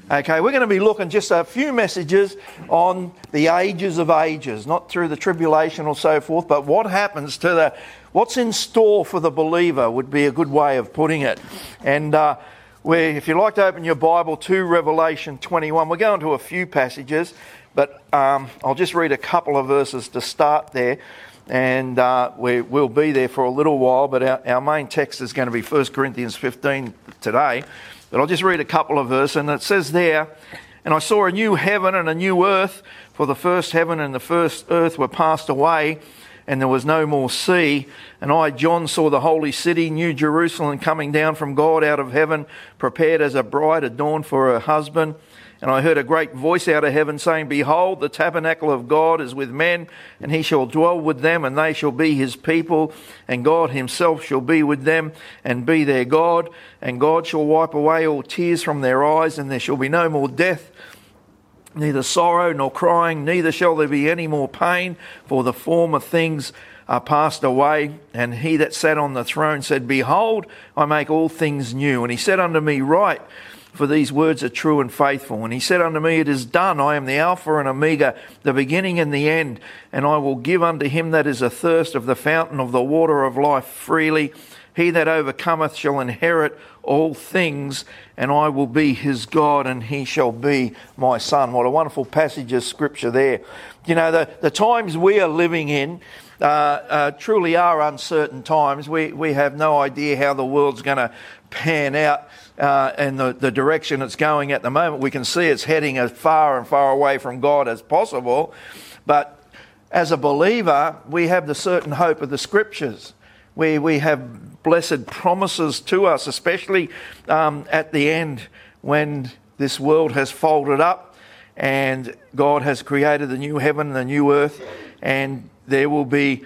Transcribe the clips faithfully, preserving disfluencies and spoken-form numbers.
Okay, we're going to be looking just a few messages on the ages of ages, not through the tribulation or so forth, but what happens to the, what's in store for the believer would be a good way of putting it. And uh, we're, if you'd like to open your Bible to Revelation twenty-one, we're going to a few passages, but um, I'll just read a couple of verses to start there. And uh, we, we'll be there for a little while, but our, our main text is going to be First Corinthians fifteen today. But I'll just read a couple of verses, and it says there, "And I saw a new heaven and a new earth, for the first heaven and the first earth were passed away, and there was no more sea. And I, John, saw the holy city, New Jerusalem, coming down from God out of heaven, prepared as a bride adorned for her husband. And I heard a great voice out of heaven saying, Behold, the tabernacle of God is with men, and he shall dwell with them, and they shall be his people, and God himself shall be with them, and be their God. And God shall wipe away all tears from their eyes, and there shall be no more death, neither sorrow nor crying, neither shall there be any more pain, for the former things are passed away. And he that sat on the throne said, Behold, I make all things new. And he said unto me, Write, for these words are true and faithful. And he said unto me, It is done. I am the Alpha and Omega, the beginning and the end. And I will give unto him that is athirst of the fountain of the water of life freely. He that overcometh shall inherit all things, and I will be his God, and he shall be my son." What a wonderful passage of scripture there. You know, the, the times we are living in uh, uh, truly are uncertain times. We, we have no idea how the world's going to pan out uh, and the, the direction it's going at the moment. We can see it's heading as far and far away from God as possible. But as a believer, we have the certain hope of the scriptures. We, we have blessed promises to us, especially um, at the end when this world has folded up and God has created the new heaven and the new earth, and there will be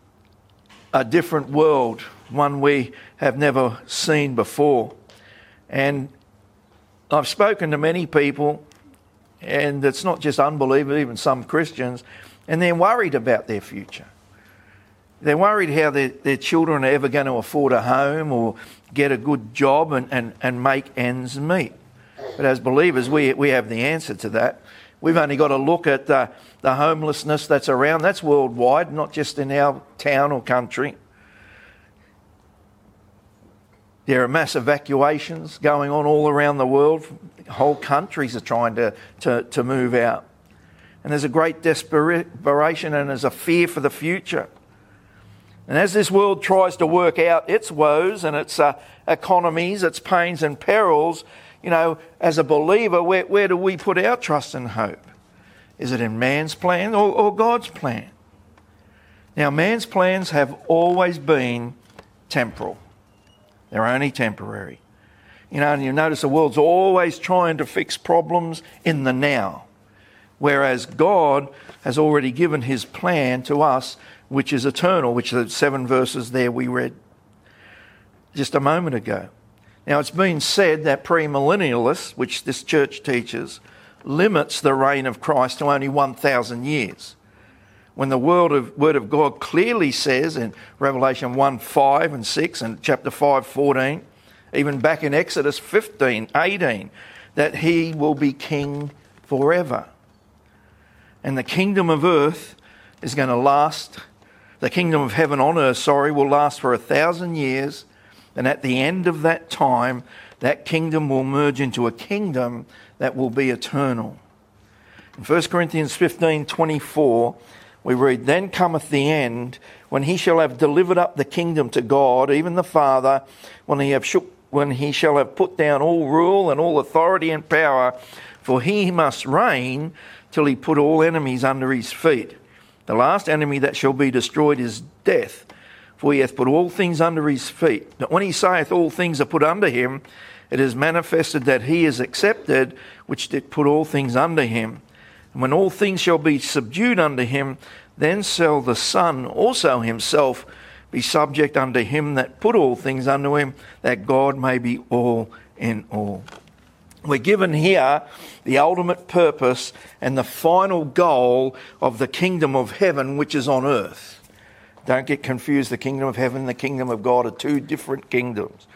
a different world, one we have never seen before. And I've spoken to many people, and it's not just unbelievers, even some Christians, and they're worried about their future. They're worried how their, their children are ever going to afford a home or get a good job and, and, and make ends meet. But as believers, we, we have the answer to that. We've only got to look at the, the homelessness that's around. That's worldwide, not just in our town or country. There are mass evacuations going on all around the world. Whole countries are trying to, to, to move out. And there's a great desperation and there's a fear for the future. And as this world tries to work out its woes and its uh, economies, its pains and perils, you know, as a believer, where, where do we put our trust and hope? Is it in man's plan or, or God's plan? Now, man's plans have always been temporal. They're only temporary. You know, and you notice the world's always trying to fix problems in the now, whereas God has already given his plan to us, which is eternal, which are the seven verses there we read just a moment ago. Now, it's been said that premillennialists, which this church teaches, limits the reign of Christ to only one thousand years. When the word of, word of God clearly says in Revelation one, five and six and chapter five, fourteen, even back in Exodus fifteen, eighteen, that he will be king forever. And the kingdom of earth is going to last, the kingdom of heaven on earth, sorry, will last for a thousand years. And at the end of that time, that kingdom will merge into a kingdom that will be eternal. In First Corinthians fifteen, twenty-four, we read, Then cometh the end, when he shall have delivered up the kingdom to God, even the Father, when he have shook, when he shall have put down all rule and all authority and power, for he must reign till he put all enemies under his feet. The last enemy that shall be destroyed is death, for he hath put all things under his feet. But when he saith all things are put under him, it is manifested that he is accepted, which did put all things under him. And when all things shall be subdued unto him, then shall the Son also himself be subject unto him that put all things unto him, that God may be all in all. We're given here the ultimate purpose and the final goal of the kingdom of heaven, which is on earth. Don't get confused. The kingdom of heaven and the kingdom of God are two different kingdoms.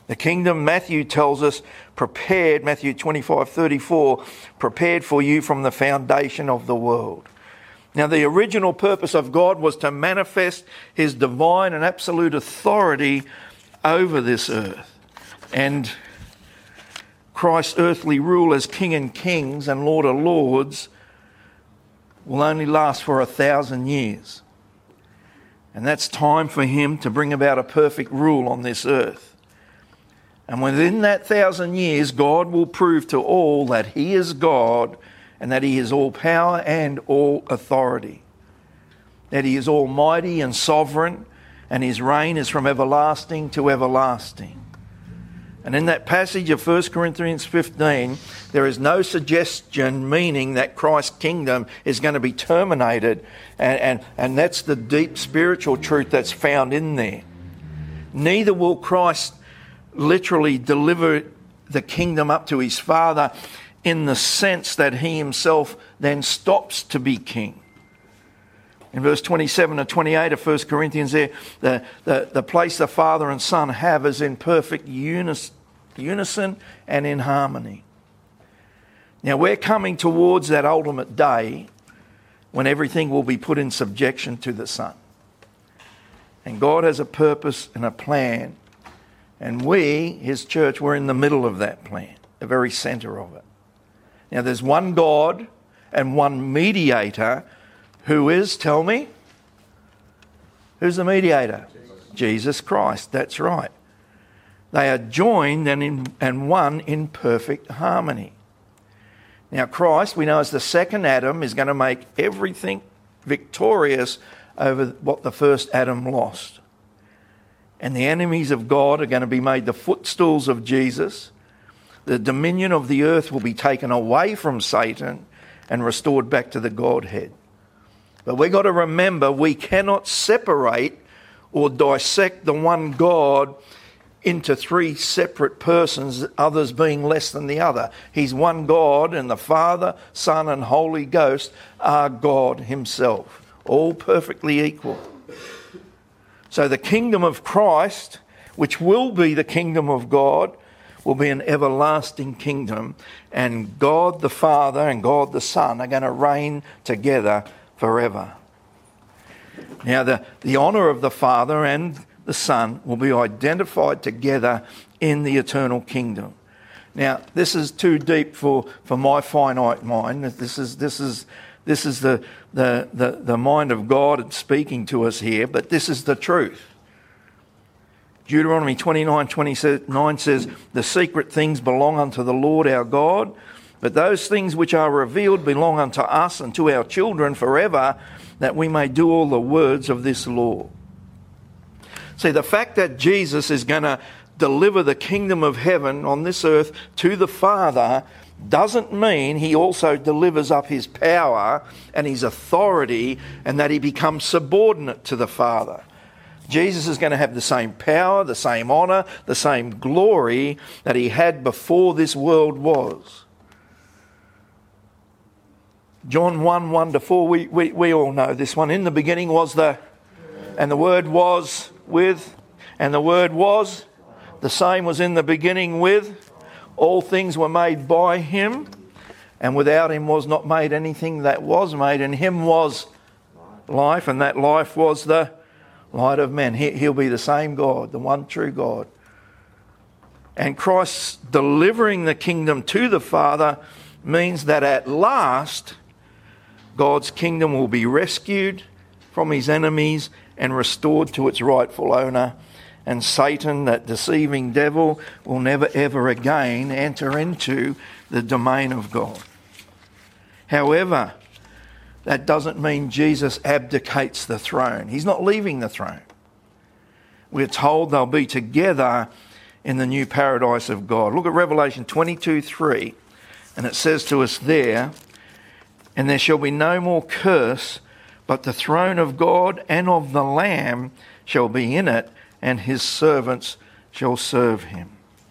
The kingdom, Matthew tells us, prepared, Matthew twenty-five thirty-four, prepared for you from the foundation of the world. Now, the original purpose of God was to manifest his divine and absolute authority over this earth. And Christ's earthly rule as King and Kings and Lord of Lords will only last for a thousand years. And that's time for him to bring about a perfect rule on this earth. And within that thousand years, God will prove to all that he is God and that he is all power and all authority. That he is almighty and sovereign, and his reign is from everlasting to everlasting. And in that passage of First Corinthians fifteen, there is no suggestion meaning that Christ's kingdom is going to be terminated. And, and, and that's the deep spiritual truth that's found in there. Neither will Christ literally deliver the kingdom up to his Father in the sense that he himself then stops to be king. In verse twenty-seven to twenty-eight of First Corinthians there, the, the, the place the Father and Son have is in perfect unis, unison and in harmony. Now we're coming towards that ultimate day when everything will be put in subjection to the Son. And God has a purpose and a plan. And we, his church, we're in the middle of that plan, the very centre of it. Now there's one God and one mediator who is, tell me, who's the mediator? Jesus, Jesus Christ, that's right. They are joined and, in, and one in perfect harmony. Now Christ, we know as the second Adam, is going to make everything victorious over what the first Adam lost. And the enemies of God are going to be made the footstools of Jesus. The dominion of the earth will be taken away from Satan and restored back to the Godhead. But we've got to remember we cannot separate or dissect the one God into three separate persons, others being less than the other. He's one God, and the Father, Son and Holy Ghost are God himself, all perfectly equal. So the kingdom of Christ, which will be the kingdom of God, will be an everlasting kingdom, and God the Father and God the Son are going to reign together forever. Now the, the honour of the Father and the Son will be identified together in the eternal kingdom. Now this is too deep for, for my finite mind. This is this is This is the, the, the, the mind of God speaking to us here, but this is the truth. Deuteronomy twenty-nine twenty-nine says, "The secret things belong unto the Lord our God, but those things which are revealed belong unto us and to our children forever, that we may do all the words of this law." See, the fact that Jesus is going to deliver the kingdom of heaven on this earth to the Father doesn't mean he also delivers up his power and his authority and that he becomes subordinate to the Father. Jesus is going to have the same power, the same honour, the same glory that he had before this world was. John one, one to four, we, we, we all know this one. In the beginning was the, and the Word was with, and the Word was, the same was in the beginning with. All things were made by him, and without him was not made anything that was made. In him was life, and that life was the light of men. He'll be the same God, the one true God. And Christ's delivering the kingdom to the Father means that at last God's kingdom will be rescued from his enemies and restored to its rightful owner. And Satan, that deceiving devil, will never ever again enter into the domain of God. However, that doesn't mean Jesus abdicates the throne. He's not leaving the throne. We're told they'll be together in the new paradise of God. Look at Revelation twenty-two three, and it says to us there, "And there shall be no more curse, but the throne of God and of the Lamb shall be in it, and his servants shall serve him."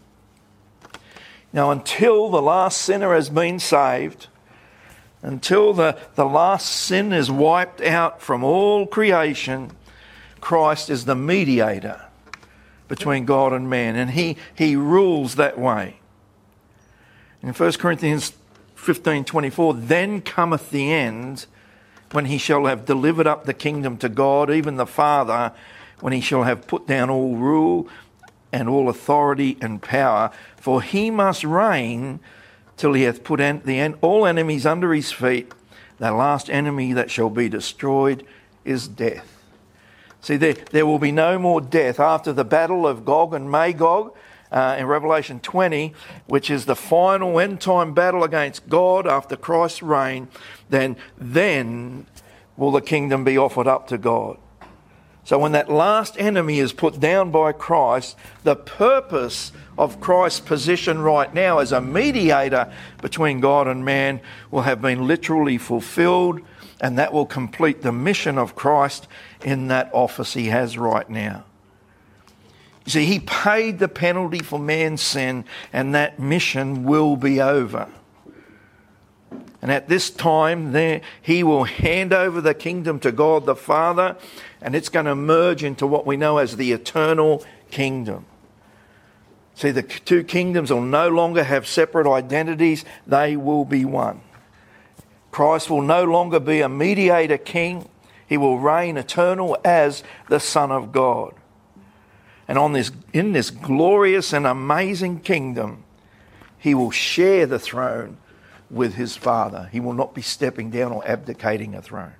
Now, until the last sinner has been saved, until the, the last sin is wiped out from all creation, Christ is the mediator between God and man, and he, he rules that way. In First Corinthians fifteen twenty-four, then cometh the end, when he shall have delivered up the kingdom to God, even the Father, when he shall have put down all rule and all authority and power. For he must reign till he hath put an, the en, all enemies under his feet. The last enemy that shall be destroyed is death. See, there, there will be no more death after the battle of Gog and Magog uh, in Revelation twenty, which is the final end-time battle against God after Christ's reign. Then, then will the kingdom be offered up to God. So when that last enemy is put down by Christ, the purpose of Christ's position right now as a mediator between God and man will have been literally fulfilled, and that will complete the mission of Christ in that office he has right now. You see, he paid the penalty for man's sin, and that mission will be over. And at this time, there, he will hand over the kingdom to God the Father, and it's going to merge into what we know as the eternal kingdom. See, the two kingdoms will no longer have separate identities. They will be one. Christ will no longer be a mediator king. He will reign eternal as the Son of God. And on this, in this glorious and amazing kingdom, he will share the throne with his Father. He will not be stepping down or abdicating a throne.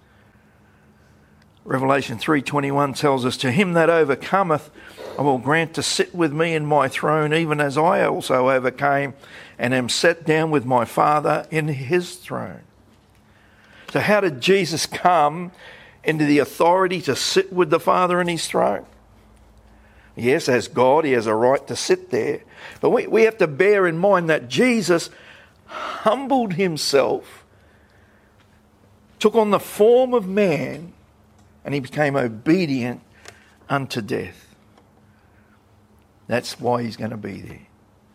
Revelation three twenty-one tells us, to him that overcometh, I will grant to sit with me in my throne, even as I also overcame and am set down with my Father in his throne. So how did Jesus come into the authority to sit with the Father in his throne? Yes, as God, he has a right to sit there. But we, we have to bear in mind that Jesus humbled himself, took on the form of man, and he became obedient unto death. That's why he's going to be there.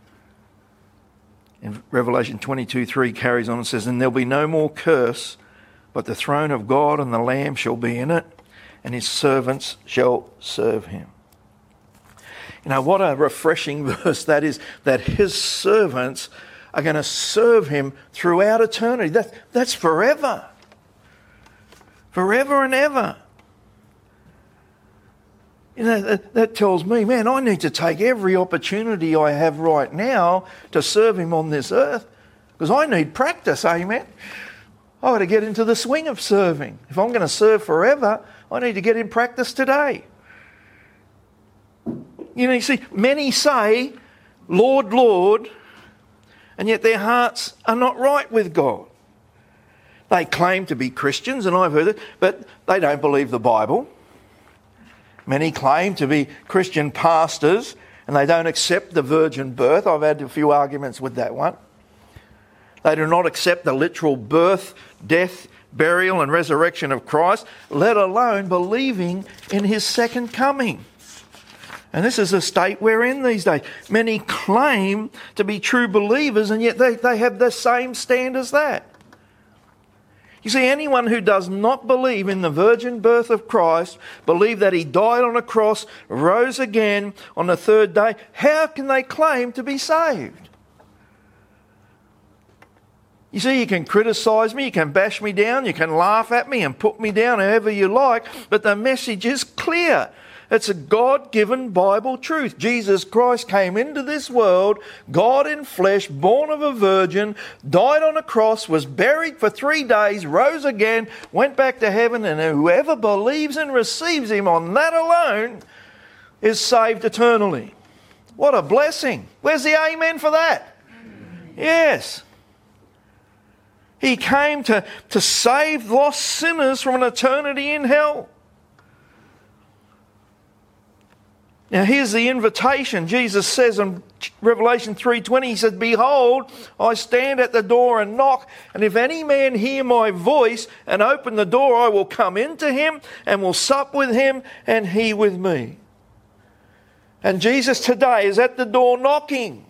And Revelation twenty-two three carries on and says, and there'll be no more curse, but the throne of God and the Lamb shall be in it, and his servants shall serve him. You know, what a refreshing verse that is, that his servants are going to serve him throughout eternity. That, that's forever. Forever and ever. You know, that, that tells me, man, I need to take every opportunity I have right now to serve him on this earth, because I need practice, amen? I've got to get into the swing of serving. If I'm going to serve forever, I need to get in practice today. You know, you see, many say, Lord, Lord, and yet their hearts are not right with God. They claim to be Christians, and I've heard it, but they don't believe the Bible. Many claim to be Christian pastors, and they don't accept the virgin birth. I've had a few arguments with that one. They do not accept the literal birth, death, burial and resurrection of Christ, let alone believing in his second coming. And this is the state we're in these days. Many claim to be true believers, and yet they, they have the same stand as that. You see, anyone who does not believe in the virgin birth of Christ, believe that he died on a cross, rose again on the third day, how can they claim to be saved? You see, you can criticise me, you can bash me down, you can laugh at me and put me down however you like, but the message is clear. It's a God-given Bible truth. Jesus Christ came into this world, God in flesh, born of a virgin, died on a cross, was buried for three days, rose again, went back to heaven, and whoever believes and receives him on that alone is saved eternally. What a blessing. Where's the amen for that? Yes. He came to, to save lost sinners from an eternity in hell. Now here's the invitation. Jesus says in Revelation three twenty, he said, behold, I stand at the door and knock, and if any man hear my voice and open the door, I will come into him and will sup with him and he with me. And Jesus today is at the door knocking.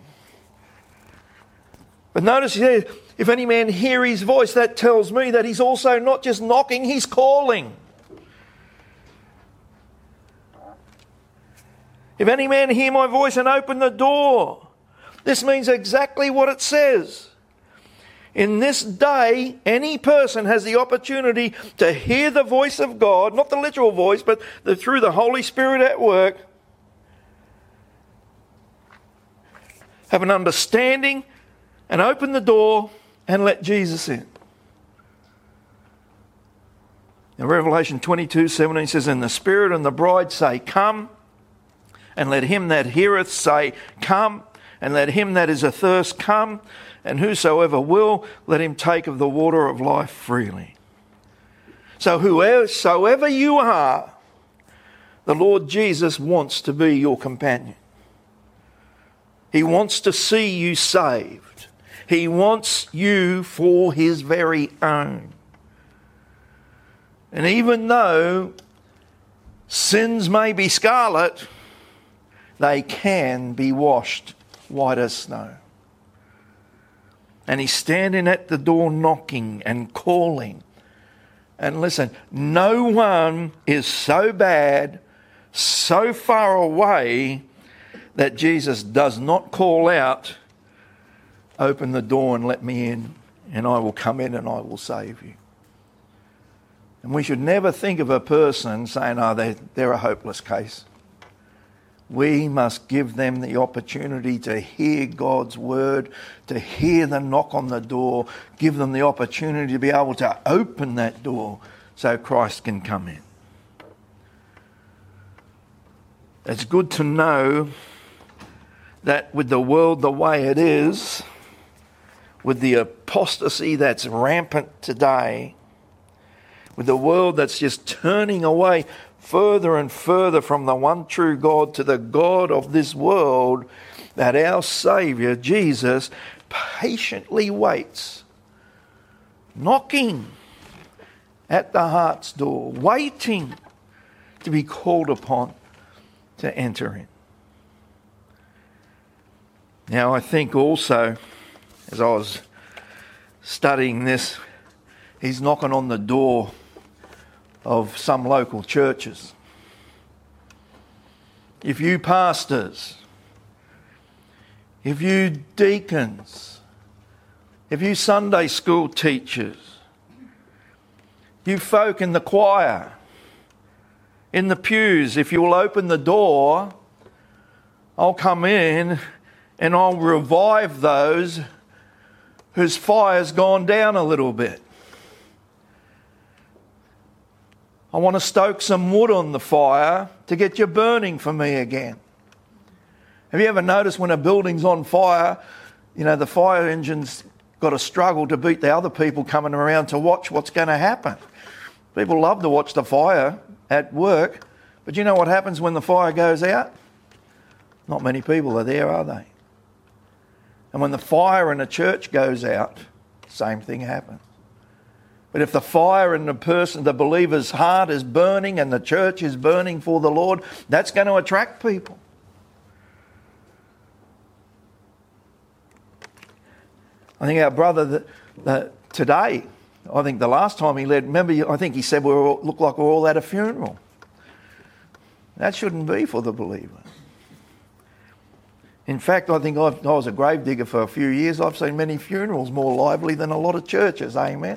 But notice here, if any man hear his voice, that tells me that he's also not just knocking, he's calling. If any man hear my voice and open the door. This means exactly what it says. In this day, any person has the opportunity to hear the voice of God, not the literal voice, but the, through the Holy Spirit at work, have an understanding and open the door and let Jesus in. In Revelation twenty-two seventeen says, and the Spirit and the bride say, come, and let him that heareth say, come, and let him that is athirst come, and whosoever will, let him take of the water of life freely. So whosoever you are, the Lord Jesus wants to be your companion. He wants to see you saved. He wants you for his very own. And even though sins may be scarlet, they can be washed white as snow. And he's standing at the door knocking and calling. And listen, no one is so bad, so far away, that Jesus does not call out, open the door and let me in, and I will come in and I will save you. And we should never think of a person saying, oh, they're, they're a hopeless case. We must give them the opportunity to hear God's word, to hear the knock on the door, give them the opportunity to be able to open that door so Christ can come in. It's good to know that with the world the way it is, with the apostasy that's rampant today, with the world that's just turning away further and further from the one true God to the God of this world, that our Saviour, Jesus, patiently waits, knocking at the heart's door, waiting to be called upon to enter in. Now, I think also, as I was studying this, he's knocking on the door of some local churches. If you pastors, if you deacons, if you Sunday school teachers, you folk in the choir, in the pews, if you will open the door, I'll come in and I'll revive those whose fire's gone down a little bit. I want to stoke some wood on the fire to get you burning for me again. Have you ever noticed when a building's on fire, you know, the fire engine's got to struggle to beat the other people coming around to watch what's going to happen? People love to watch the fire at work, but you know what happens when the fire goes out? Not many people are there, are they? And when the fire in a church goes out, same thing happens. But if the fire in the person, the believer's heart is burning and the church is burning for the Lord, that's going to attract people. I think our brother that, that today, I think the last time he led, remember, I think he said we all, look like we're all at a funeral. That shouldn't be for the believer. In fact, I think I've, I was a grave digger for a few years. I've seen many funerals more lively than a lot of churches. Amen.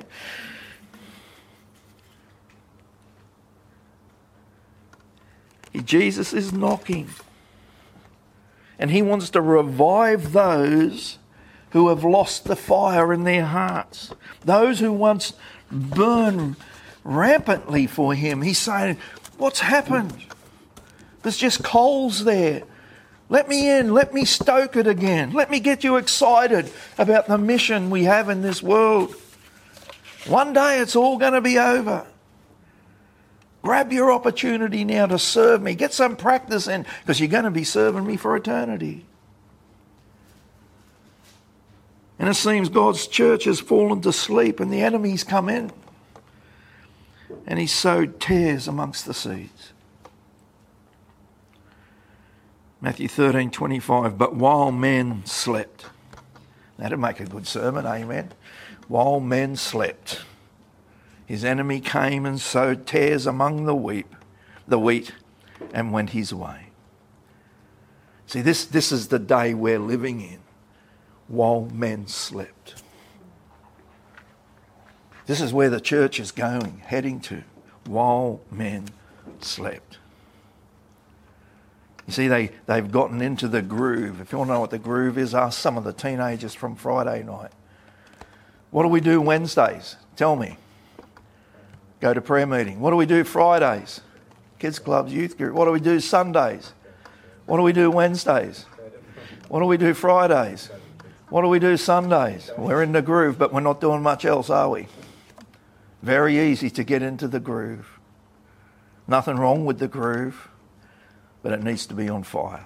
Jesus is knocking. And he wants to revive those who have lost the fire in their hearts. Those who once burned rampantly for him. He's saying, what's happened? There's just coals there. Let me in. Let me stoke it again. Let me get you excited about the mission we have in this world. One day it's all going to be over. Grab your opportunity now to serve me. Get some practice in, because you're going to be serving me for eternity. And it seems God's church has fallen to sleep and the enemy's come in. And he sowed tares amongst the seeds. Matthew thirteen twenty-five, but while men slept. That'd make a good sermon, amen. While men slept, his enemy came and sowed tares among the wheat, the wheat, and went his way. See, this, this is the day we're living in, while men slept. This is where the church is going, heading to, while men slept. You see, they, they've gotten into the groove. If you want to know what the groove is, ask some of the teenagers from Friday night. What do we do Wednesdays? Tell me. Go to prayer meeting. What do we do Fridays? Kids clubs, youth group. What do we do Sundays? What do we do Wednesdays? What do we do Fridays? What do we do Sundays? We're in the groove, but we're not doing much else, are we? Very easy to get into the groove. Nothing wrong with the groove, but it needs to be on fire.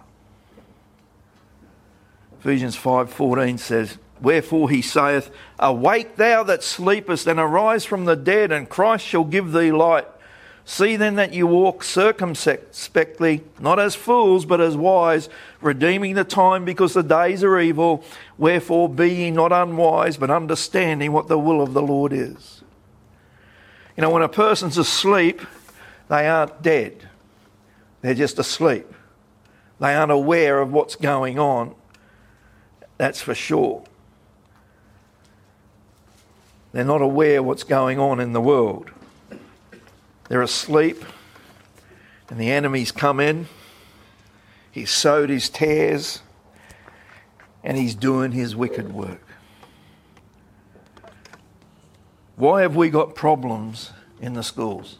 Ephesians five fourteen says, "Wherefore he saith, Awake thou that sleepest, and arise from the dead, and Christ shall give thee light. See then that you walk circumspectly, not as fools, but as wise, redeeming the time, because the days are evil. Wherefore be ye not unwise, but understanding what the will of the Lord is." You know, when a person's asleep, they aren't dead. They're just asleep. They aren't aware of what's going on. That's for sure. They're not aware what's going on in the world. They're asleep, and the enemy's come in. He's sowed his tares, and he's doing his wicked work. Why have we got problems in the schools?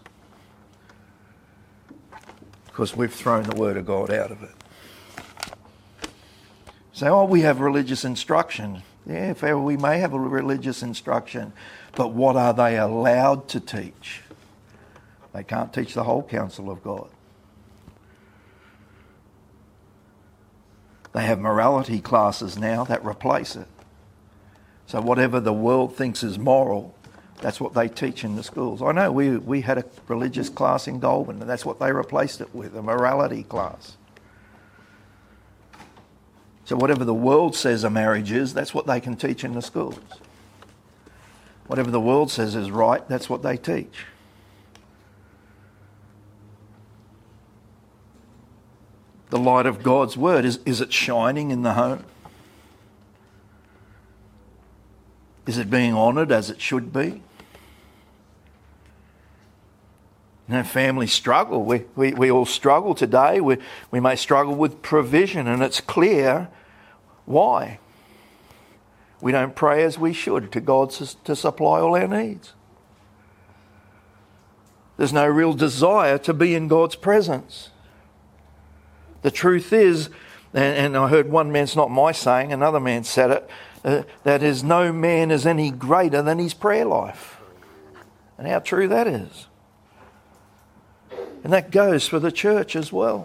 Because we've thrown the Word of God out of it. Say, oh, we have religious instruction. Yeah, fair, we may have a religious instruction, but what are they allowed to teach? They can't teach the whole counsel of God. They have morality classes now that replace it. So whatever the world thinks is moral, that's what they teach in the schools. I know we, we had a religious class in Goulburn, and that's what they replaced it with, a morality class. So whatever the world says a marriage is, that's what they can teach in the schools. Whatever the world says is right, that's what they teach. The light of God's word, is, is it shining in the home? Is it being honoured as it should be? You know, families struggle. We, we, we all struggle today. We, we may struggle with provision, and it's clear why. We don't pray as we should to God to, to supply all our needs. There's no real desire to be in God's presence. The truth is, and, and I heard one man, it's not my saying, another man said it, uh, that is, no man is any greater than his prayer life. And how true that is. And that goes for the church as well.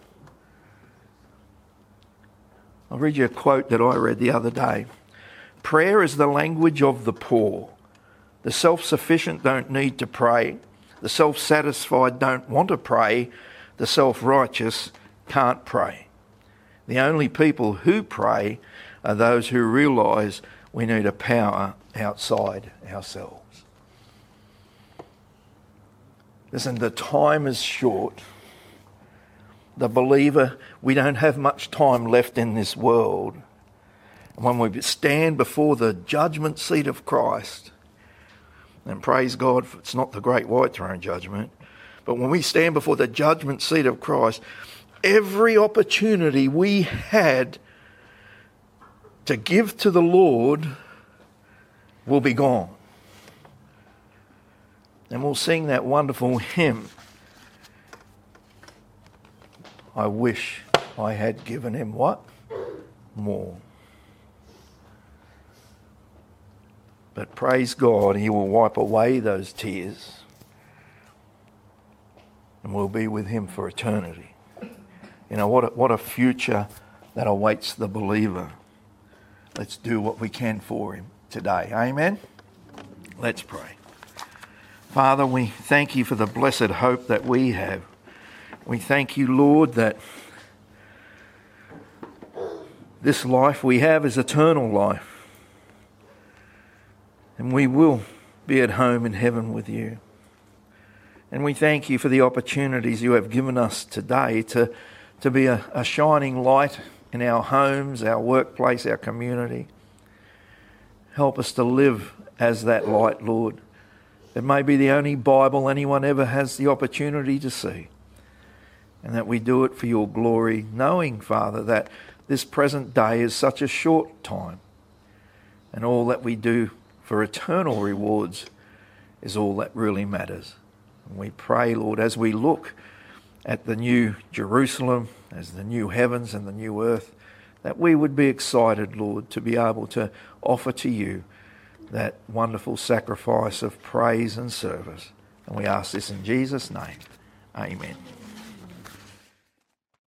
I'll read you a quote that I read the other day. "Prayer is the language of the poor. The self-sufficient don't need to pray. The self-satisfied don't want to pray. The self-righteous can't pray. The only people who pray are those who realise we need a power outside ourselves." Listen, the time is short. The believer, we don't have much time left in this world. And when we stand before the judgment seat of Christ, and praise God, it's not the great white throne judgment, but when we stand before the judgment seat of Christ, every opportunity we had to give to the Lord will be gone. And we'll sing that wonderful hymn, "I wish I had given him" what? More. But praise God, he will wipe away those tears, and we'll be with him for eternity. You know, what a, what a future that awaits the believer. Let's do what we can for him today. Amen? Let's pray. Father, we thank you for the blessed hope that we have. We thank you, Lord, that this life we have is eternal life. And we will be at home in heaven with you. And we thank you for the opportunities you have given us today to, to be a, a shining light in our homes, our workplace, our community. Help us to live as that light, Lord. It may be the only Bible anyone ever has the opportunity to see, and that we do it for your glory, knowing, Father, that this present day is such a short time, and all that we do for eternal rewards is all that really matters. And we pray, Lord, as we look at the new Jerusalem, as the new heavens and the new earth, that we would be excited, Lord, to be able to offer to you that wonderful sacrifice of praise and service. And we ask this in Jesus' name. Amen.